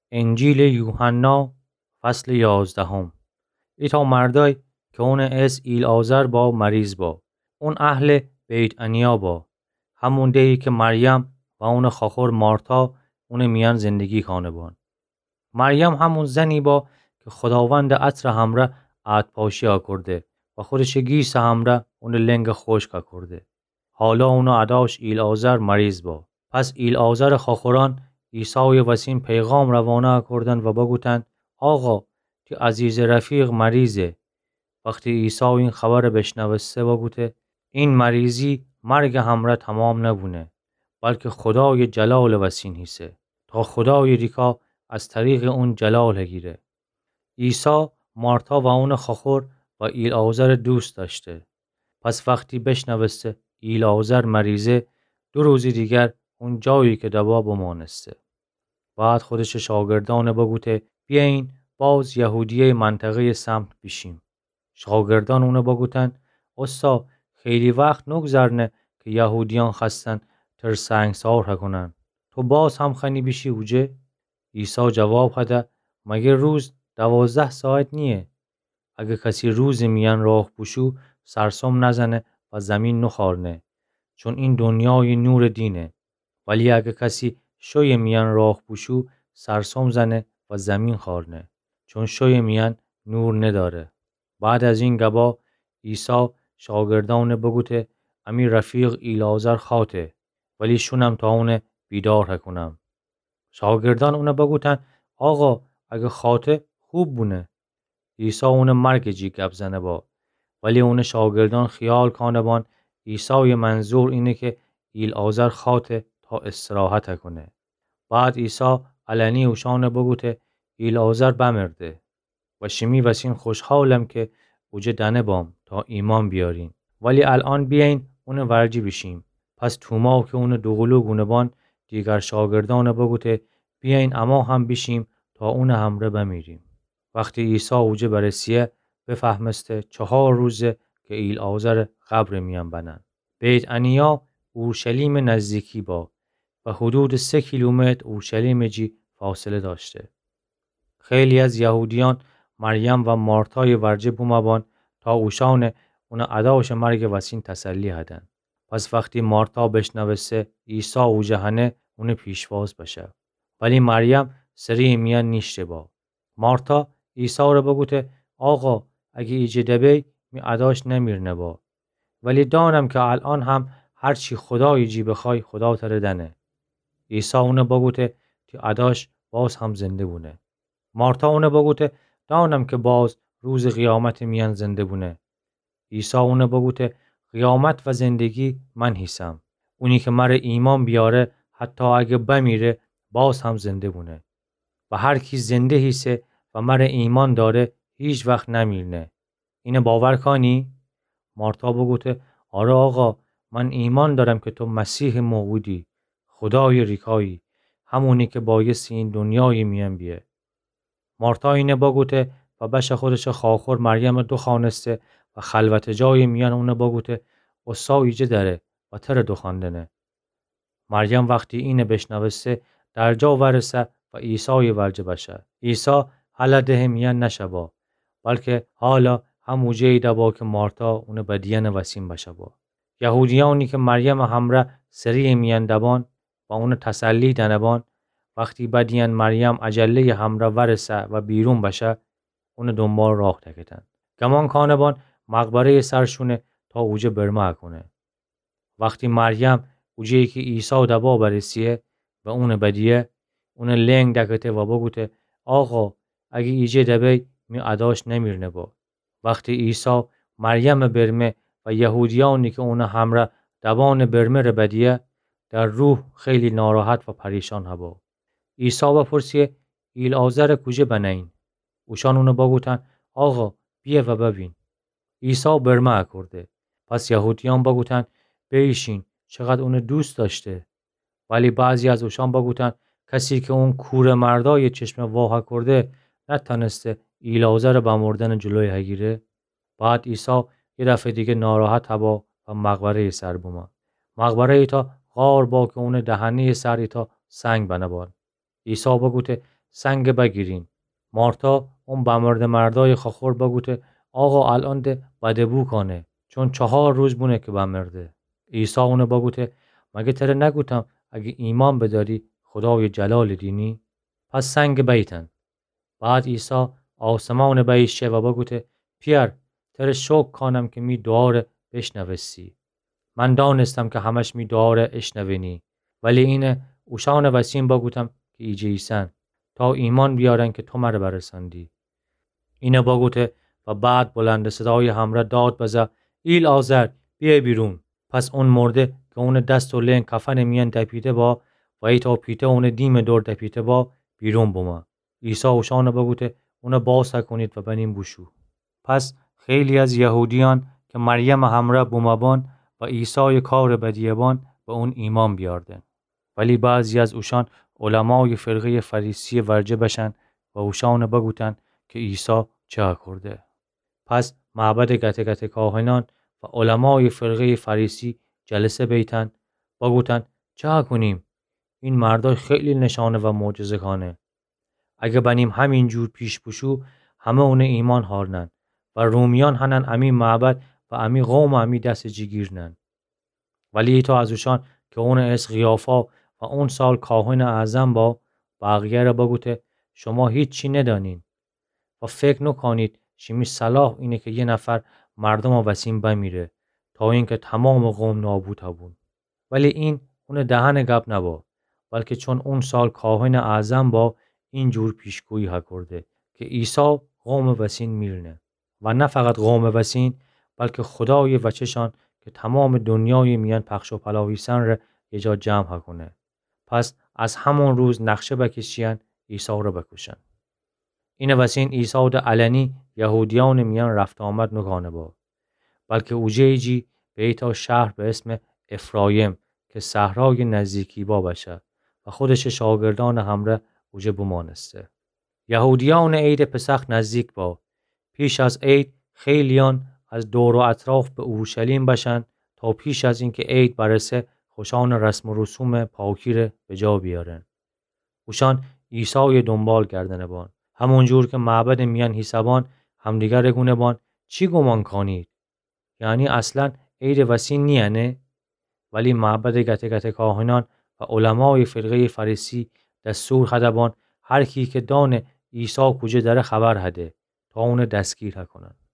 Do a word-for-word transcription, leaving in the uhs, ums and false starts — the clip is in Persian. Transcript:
انجیل یوحنا فصل یازدهم. ایتا مردای که اون اس ایل آذر با مریض با اون اهل بیت انیا با همون دیگی که مریم و اون خاخور مارتا اون میان زندگی کانه بان. مریم همون زنی با که خداوند عطر همره عد پاشی ها کرده و خودش گیس همره اون لنگ خشک ها کرده. حالا اونو عداش ایل آذر مریض با. پس ایل آذر خاخوران عیسی وسیم پیغام روانه کردن و بگوتن آقا تی عزیز رفیق مریضه. وقتی عیسی این خبر بشنوسته بگوته این مریضی مرگ همره تمام نبونه بلکه خدای جلال وسین هیسه تا خدای ریکا از طریق اون جلال گیره. عیسی مارتا و اون خاخور و ایل آذر دوست داشته. پس وقتی بشنوسته ایل آذر مریضه دو روزی دیگر اون جایی که دوا بمانسته. بعد خودش شاگردان بگوته بیاین باز یهودیه منطقه سمت بشیم. شاگردان اونو بگوتن استا خیلی وقت نگذرنه که یهودیان خستن تر سنگسار کنن. تو باز هم خنی بشی اوجه؟ عیسی جواب خده مگه روز دوازده ساعت نیه؟ اگه کسی روز میان راه بوشو سرسام نزنه و زمین نخارنه چون این دنیای نور دینه. ولی اگه کسی شوی میان راه بوشو سرسام زنه و زمین خارنه چون شوی میان نور نداره. بعد از این گبا عیسی شاگردان بگوته امی رفیق ایل آذر خاطه ولی شونم تا اون بیدار کنم. شاگردان اون بگوتن آقا اگه خاطه خوب بونه. عیسی اون مرگ جی گب زنه با ولی اون شاگردان خیال کانه بان عیسی منظور اینه که ایل آذر خاطه تا استراحت کنه. بعد عیسی علنی اوشان بگوته ایل آذر بمرده و شمی وسین خوشحالم که اوجه دنه بام تا ایمان بیارین ولی الان بیاین اون ورجی بشیم. پس توما که اون دوغلو گونبان دیگر شاگردان بگوته بیاین اما هم بشیم تا اون همره بمیریم. وقتی عیسی اوجه برسیه بفهمسته چهار روزه که ایل آذر قبر میان بنن. بیت انیا اورشلیم نزدیکی با و حدود سه کیلومتر اورشلیم جی فاصله داشته. خیلی از یهودیان مریم و مارتای ورجه بومبان تا اوشان اون عداش مرگ وسین تسلی هدن. پس وقتی مارتا بشنوسته عیسی او جهنه اون پیشواز بشه. ولی مریم سری میان نیشته با. مارتا عیسی رو بگوته آقا اگه ایجه دبی می عداش نمیرنه با. ولی دانم که الان هم هرچی خدای جی بخوای خدا تره دنه. عیسی اون بگوته که عداش باز هم زنده بونه. مارتا اون بگوته دانم که باز روز قیامت میان زنده بونه. عیسی اون بگوته قیامت و زندگی من هیسم. اونی که مر ایمان بیاره حتی اگه بمیره باز هم زنده بونه. و هر کی زنده هیسه و مر ایمان داره هیچ وقت نمیرنه. اینه باور کنی؟ مارتا بگوته آره آقا من ایمان دارم که تو مسیح موعودی خدای ریکایی همونی که بایستی این دنیای میان بیه. مارتا اینه بگوته و بشه خودش خاخور مریم دو خانسته و خلوت جای میان اونه بگوته اسا ایجه داره و تر دو خاندنه. مریم وقتی اینه بشنوسته در جا ورسه و عیسی ورجه بشه. عیسی حالا ده میان نشه با بلکه حالا همو جایی دبا که مارتا اونه بدیان وسیم بشه با. یهودیانی که مریم همره سری میان دبان و اونه تسلی دنبان وقتی بدیان مریم عجله همره ورسه و بیرون بشه اون دنبال راه تکتن. گمان کانبان مقبره سرشونه تا اوجه برمه کنه. وقتی مریم اوجه که عیسی دبا برسیه و اون بدیه اون لنگ دکته و بگوته آقا اگه ایجه دبی می عداش نمیرنه با. وقتی عیسی مریم برمه و یهودیانی که اون همره دبان برمه رو بدیه در روح خیلی ناراحت و پریشان هبا. عیسی بپرسیه ایل آذر کجه بنین؟ اوشان اونو بگوتن آقا بیه و ببین. عیسی برمه کرده. پس یهودیان بگوتن بیشین چقدر اون دوست داشته. ولی بعضی از اوشان بگوتن کسی که اون کور مردای چشم واه کرده نتانسته ایل آذر بمردن جلوی هگیره. بعد عیسی یه دفعه دیگه ناراحت هبا و مقبره سر بوما. مقبره ایتا غار با که اون دهنه سر ایتا سنگ بنبان. عیسی بگوته سنگ بگیرین. مارتا اون بمرد مردای خاخور بگوته آقا الان ده بدبو کنه چون چهار روز بونه که بمرده. عیسی اونو بگوته مگه تره نگوتم اگه ایمان بداری خدای جلال دینی؟ پس سنگ بیتن. بعد عیسی آسمان بیشه و بگوته پیر تره شک کنم که می دعاره بشنوستی. من دانستم که همش می دعاره اشنوینی ولی اینه اوشان وسیم بگوتم که ایجه ایسن تا ایمان بیارن که تو مره برسندی. اینه بگوته و بعد بلند صدای همراه داد بزه ایل آزر بیای بیرون. پس اون مرده که اون دست و لین کفن میان دپیته با و ایتا پیته اون دیم دور دپیته با بیرون بوما. عیسی اوشان بگوته اون باز کنید و بنیم بوشو. پس خیلی از یهودیان که مریم همراه بومبان و عیسی کار بدیبان به اون ایمان بیاردن. ولی بعضی از اوشان علمای فرقه فریسی ورجه بشن و اوشان بگوتن که عیسی چه کرده. پس معبد گته گته کاهنان و علمای فرقه فریسی جلسه بیتن بگوتن چه کنیم؟ این مردای خیلی نشانه و معجزه کانه. اگه بنیم همین جور پیش بشو همه اون ایمان هارنن و رومیان هنن امی معبد و امی قوم و امی دست جگیرنن. ولی ایتا از اوشان که اون اس غیافا و اون سال کاهن اعظم با بقیه را بگوته شما هیچ چی ندانین و فکر نکنید شمی صلاح اینه که یه نفر مردم و وسیم بمیره تا اینکه تمام قوم نابود هبون. ولی این اون دهن گپ نبا بلکه چون اون سال کاهن اعظم با این جور پیشگویی ها کرده که عیسی قوم وسین میرنه و نه فقط قوم وسین بلکه خدای وچشان که تمام دنیای میان پخش و پلاویسن را یه جا جمع کنه. پس از همون روز نقشه بکشین عیسی رو بکشن. این وسین عیسی ده علنی یهودیان میان رفت آمد نگانه با بلکه اوجه جی به ایتا شهر به اسم افرایم که صحرای نزدیکی با بشه و خودش شاگردان همره اوجه بمانسته. یهودیان عید پسخ نزدیک با. پیش از عید خیلیان از دور و اطراف به اورشلیم بشن تا پیش از اینکه عید برسه خوشان رسم و رسوم پاکی به جا بیارن. اوشان عیسی دنبال گردنه بان. همون جور که معبد میان حسابان همدیگر گونه بان چی گمان کنید؟ یعنی اصلا عید وسیع نیانه؟ ولی معبد گته گته کاهنان و علمای فرقه فریسی دستور خدبان هر کی که دان عیسی کجا داره خبر هده تا اون دستگیر کنن.